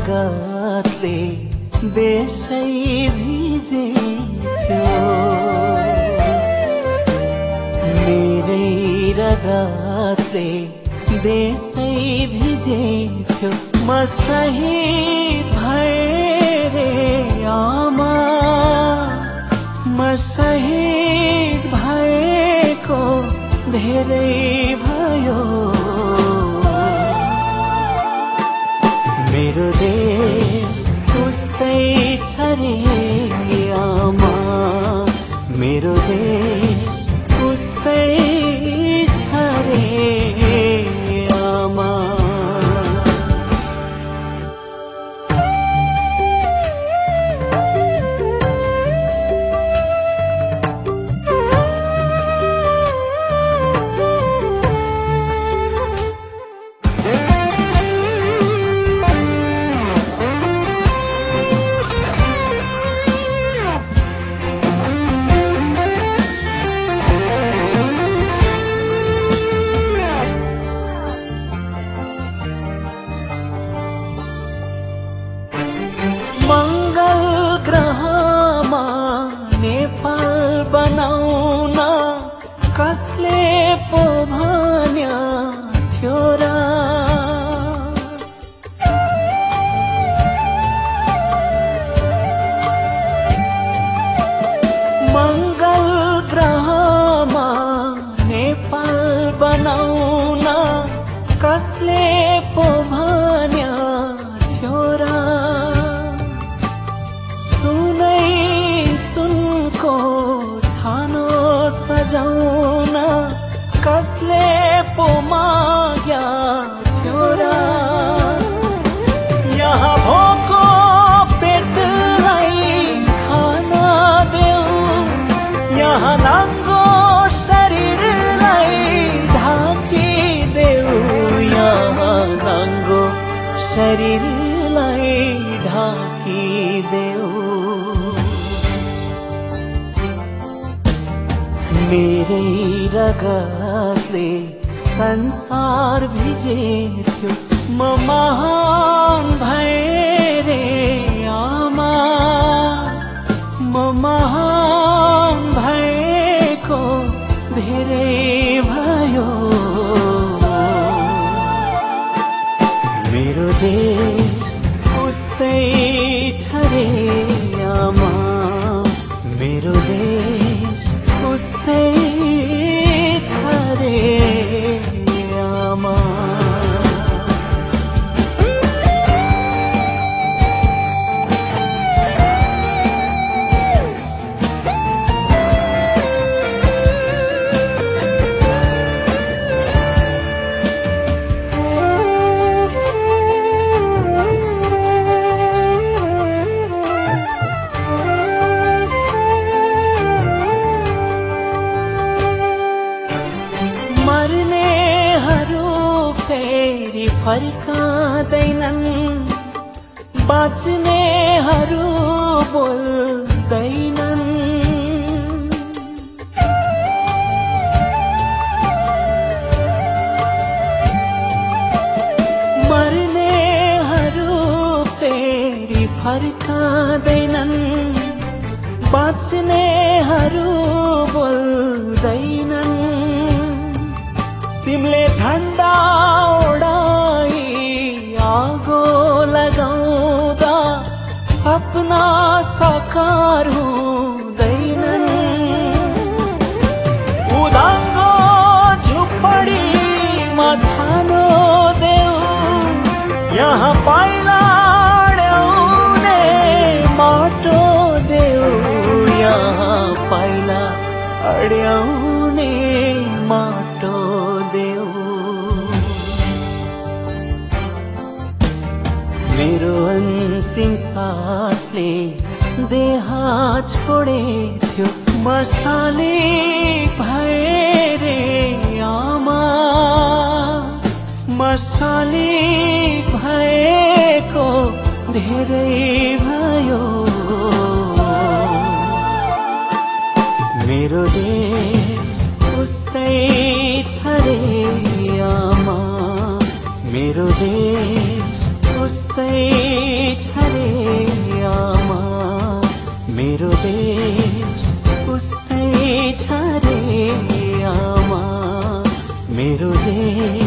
रगतले देशै भिजेथ्यो, मेरै रगतले देशै भिजेथ्यो। म शहीद भए रे आमा, म शहीद भएको धेरै भयो। मेरो देश उस्तै छ रे आमा, मेरो देश उस्तै छ रे आमा। मंगल ग्रहमा नेपाल बनाउन कसले पो भन्यो थियो र? मंगल ग्रहमा नेपाल बनाउन कसले पो भन्यो थियो र? छानो सजाउन कसले पो माग्या थियो र? यहाँ भोको पेटलाई खाना देऊ, यहाँ नाङ्गो शरीरलाई ढाकिदेऊ, यहाँ नाङ्गो शरीरलाई ढाकिदेऊ। मेरै रगतले संसार भिजेथ्यो, म महान भए रे आमा, म महान भएको धेरै भयो। मेरो देश उस्तै छ रे आमा, मेरो देश उस्तै छ रे आमा। मर्नेहरू फेरि फर्काँदैनन्, बाँच्नेहरू बोल्दैनन्। मर्नेहरू फेरि फर्काँदैनन्, बाँच्नेहरू बोल्दैनन्। तिमीले झण्डा उडाई आगो लगाउँदा सपना साकार हुँदैनन्। उदाङ्गो झुपडीमा छानो देऊ, यहाँ पाइला अड्याउने माटो देऊ, यहाँ पाइला अड्याउने माटो देऊ। मेरो अन्तिम सासले देह छोडेथ्यो, म शालिक भए रे आमा, म शालिक भएको धेरै भयो। मेरो देश उस्तै छ रे आमा, मेरो देश उस्तै मेरो देश